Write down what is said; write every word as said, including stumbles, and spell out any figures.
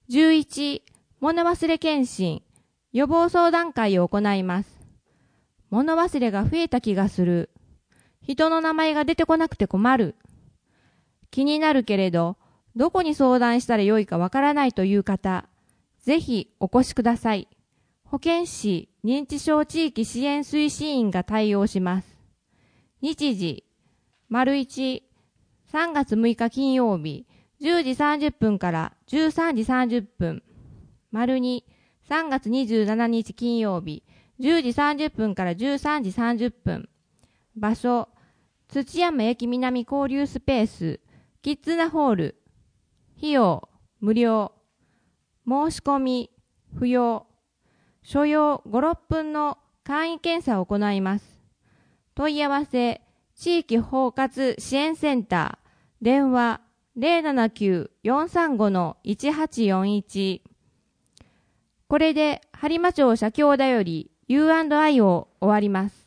じゅういち、物忘れ検診、予防相談会を行います。物忘れが増えた気がする。人の名前が出てこなくて困る。気になるけれど、どこに相談したらよいかわからないという方、ぜひお越しください。保健師認知症地域支援推進員が対応します。日時、丸一、さんがつむいか金曜日、じゅうじさんじゅっぷんからじゅうさんじさんじゅっぷん。丸二、さんがつにじゅうしちにち金曜日、じゅうじさんじゅっぷんからじゅうさんじさんじゅっぷん。場所、土山駅南交流スペース、キッズナホール。費用、無料。申し込み、不要。所要ご、ろっぷんの簡易検査を行います。問い合わせ、地域包括支援センター、電話 ゼロななきゅう よんさんご のいちはちよんいち。これで播磨町社協だより ユーアンドアイ を終わります。